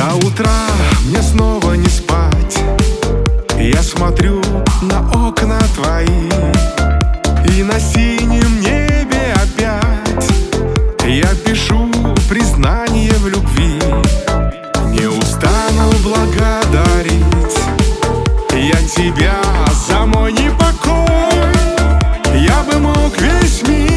До утра мне снова не спать. Я смотрю на окна твои, и на синем небе опять я пишу признание в любви. Не устану благодарить я тебя за мой непокой. Я бы мог весь мир